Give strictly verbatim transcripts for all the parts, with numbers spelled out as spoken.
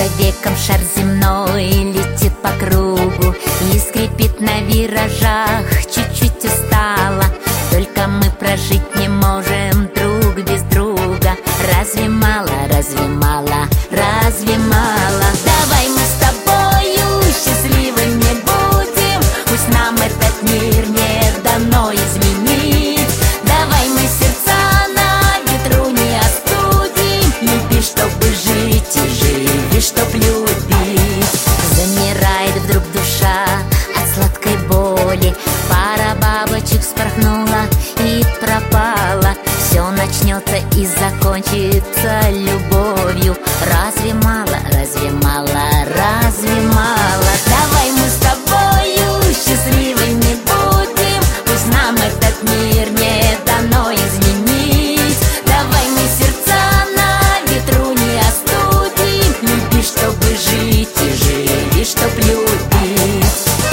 за веком шар земной летит по кругу и скрипит на виражах, чуть-чуть устала. Только мы прожить не можем друг без друга. Разве мало, разве мало, разве мало? Давай мы с тобою счастливыми будем, пусть нам этот мир не дано изменить. Давай мы сердца на ветру не остудим, люби, чтобы жить, и живи, чтоб любить. Замирает вдруг душа от сладкой боли, пара бабочек вспорхнула и пропала. Все начнется и закончится любовью. Разве мало, разве мало, разве мало? Давай мы с тобою счастливыми будем, пусть нам этот мир не дано изменить. Давай мы сердца на ветру не остудим, люби, чтобы жить, и живи, чтоб любить.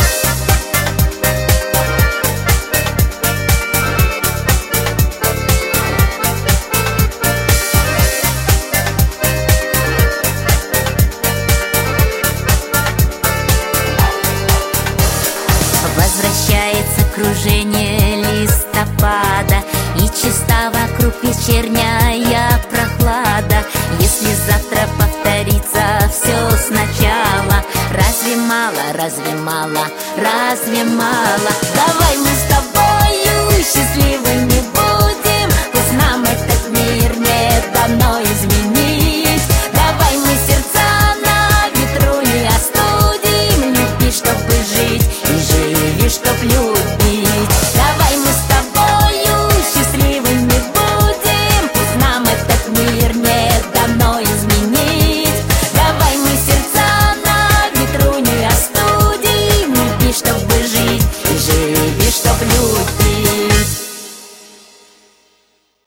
Возвращается кружение листопада, и чиста вокруг вечерняя прохлада. Если завтра повторится все сначала, разве мало, разве мало, разве мало? Давай мы с тобою счастливыми будем, пусть нам этот мир не дано изменить. Давай мы сердца на ветру не остудим, люби, чтобы жить, и живи, чтоб любить.